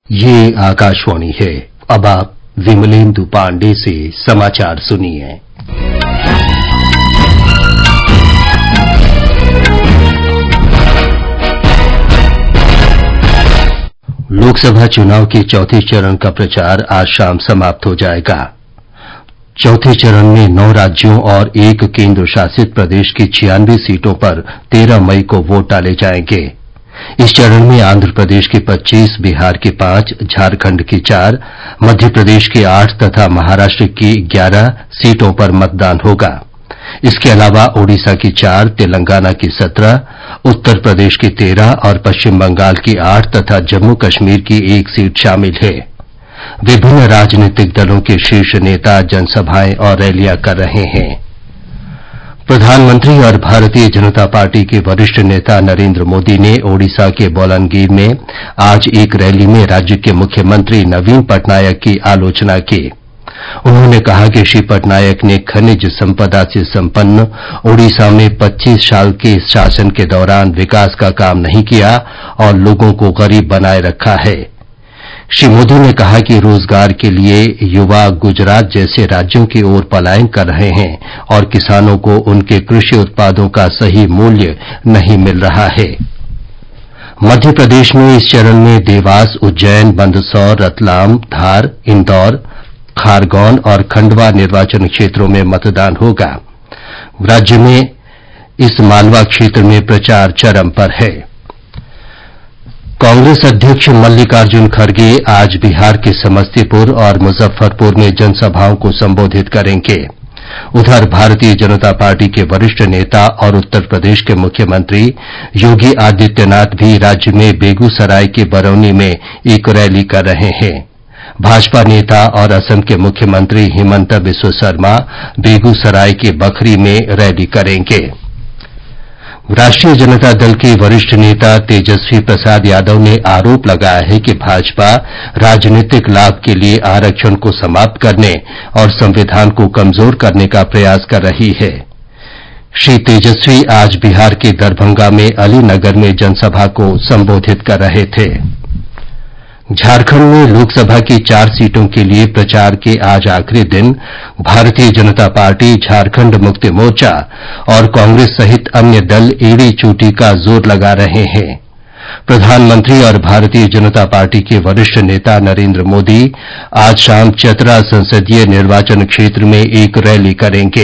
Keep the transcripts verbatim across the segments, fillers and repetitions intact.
ये आकाशवाणी है। अब आप विमलेंदु पांडे से समाचार सुनिए। लोकसभा चुनाव के चौथे चरण का प्रचार आज शाम समाप्त हो जाएगा। चौथे चरण में नौ राज्यों और एक केंद्र शासित प्रदेश की छियानवे सीटों पर तेरह मई को वोट डाले जाएंगे। इस चरण में आंध्र प्रदेश के पच्चीस, बिहार के पांच, झारखंड की चार, मध्य प्रदेश के आठ तथा महाराष्ट्र की ग्यारह सीटों पर मतदान होगा। इसके अलावा ओडिशा की चार, तेलंगाना की सत्रह, उत्तर प्रदेश की तेरह और पश्चिम बंगाल की आठ तथा जम्मू कश्मीर की एक सीट शामिल है। विभिन्न राजनीतिक दलों के शीर्ष नेता जनसभाएं और रैलियां कर रहे हैं। प्रधानमंत्री और भारतीय जनता पार्टी के वरिष्ठ नेता नरेंद्र मोदी ने ओडिशा के बलांगीर में आज एक रैली में राज्य के मुख्यमंत्री नवीन पटनायक की आलोचना की। उन्होंने कहा कि श्री पटनायक ने खनिज संपदा से संपन्न ओडिशा में पच्चीस साल के शासन के दौरान विकास का काम नहीं किया और लोगों को गरीब बनाए रखा है। श्री मोदी ने कहा कि रोजगार के लिए युवा गुजरात जैसे राज्यों की ओर पलायन कर रहे हैं और किसानों को उनके कृषि उत्पादों का सही मूल्य नहीं मिल रहा है। मध्य प्रदेश में इस चरण में देवास, उज्जैन, मंदसौर, रतलाम, धार, इंदौर, खारगौन और खंडवा निर्वाचन क्षेत्रों में मतदान होगा। राज्य में इस मालवा क्षेत्र में प्रचार चरम पर है। कांग्रेस अध्यक्ष मल्लिकार्जुन खड़गे आज बिहार के समस्तीपुर और मुजफ्फरपुर में जनसभाओं को संबोधित करेंगे। उधर भारतीय जनता पार्टी के वरिष्ठ नेता और उत्तर प्रदेश के मुख्यमंत्री योगी आदित्यनाथ भी राज्य में बेगूसराय के बरौनी में एक रैली कर रहे हैं। भाजपा नेता और असम के मुख्यमंत्री हिमंता बिस्वा शर्मा बेगूसराय के बखरी में रैली करेंगे। राष्ट्रीय जनता दल के वरिष्ठ नेता तेजस्वी प्रसाद यादव ने आरोप लगाया है कि भाजपा राजनीतिक लाभ के लिए आरक्षण को समाप्त करने और संविधान को कमजोर करने का प्रयास कर रही है। श्री तेजस्वी आज बिहार के दरभंगा में अलीनगर में जनसभा को संबोधित कर रहे थे। झारखंड में लोकसभा की चार सीटों के लिए प्रचार के आज आखिरी दिन भारतीय जनता पार्टी, झारखंड मुक्ति मोर्चा और कांग्रेस सहित अन्य दल एड़ी चोटी का जोर लगा रहे हैं। प्रधानमंत्री और भारतीय जनता पार्टी के वरिष्ठ नेता नरेंद्र मोदी आज शाम चतरा संसदीय निर्वाचन क्षेत्र में एक रैली करेंगे।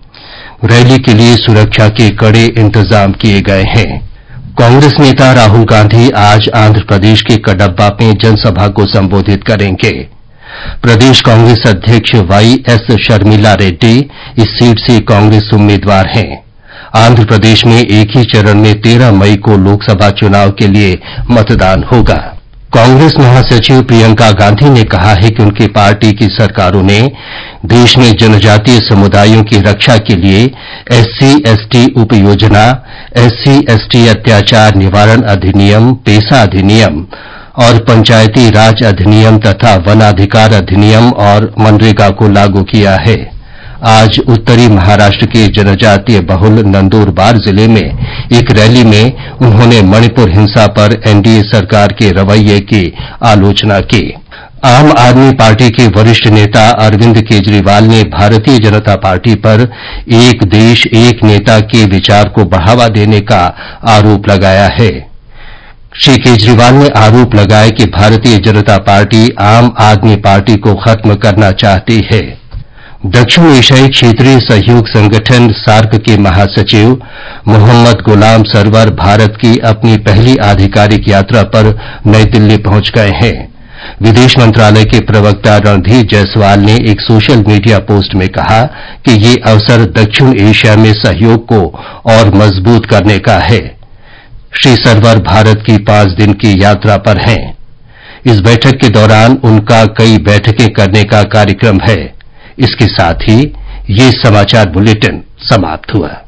रैली के लिए सुरक्षा के कड़े इंतजाम किए गए हैं। कांग्रेस नेता राहुल गांधी आज आंध्र प्रदेश के कडब्बा में जनसभा को संबोधित करेंगे। प्रदेश कांग्रेस अध्यक्ष वाई एस शर्मिला रेड्डी इस सीट से कांग्रेस उम्मीदवार हैं। आंध्र प्रदेश में एक ही चरण में तेरह मई को लोकसभा चुनाव के लिए मतदान होगा। कांग्रेस महासचिव प्रियंका गांधी ने कहा है कि उनकी पार्टी की सरकारों ने देश में जनजातीय समुदायों की रक्षा के लिए एससी एसटी उपयोजना, एससी एसटी अत्याचार निवारण अधिनियम, पेशा अधिनियम और पंचायती राज अधिनियम तथा वनाधिकार अधिनियम और मनरेगा को लागू किया है। आज उत्तरी महाराष्ट्र के जनजातीय बहुल नंदुरबार जिले में एक रैली में उन्होंने मणिपुर हिंसा पर एनडीए सरकार के रवैये की आलोचना की। आम आदमी पार्टी के वरिष्ठ नेता अरविंद केजरीवाल ने भारतीय जनता पार्टी पर एक देश एक नेता के विचार को बढ़ावा देने का आरोप लगाया है। श्री केजरीवाल ने आरोप लगाया कि भारतीय जनता पार्टी आम आदमी पार्टी को खत्म करना चाहती है। दक्षिण एशियाई क्षेत्रीय सहयोग संगठन सार्क के महासचिव मोहम्मद गुलाम सरवर भारत की अपनी पहली आधिकारिक यात्रा पर नई दिल्ली पहुंच गए हैं। विदेश मंत्रालय के प्रवक्ता रणधीर जायसवाल ने एक सोशल मीडिया पोस्ट में कहा कि ये अवसर दक्षिण एशिया में सहयोग को और मजबूत करने का है। श्री सरवर भारत की पांच दिन की यात्रा पर हैं। इस बैठक के दौरान उनका कई बैठकें करने का कार्यक्रम है। इसके साथ ही ये समाचार बुलेटिन समाप्त हुआ।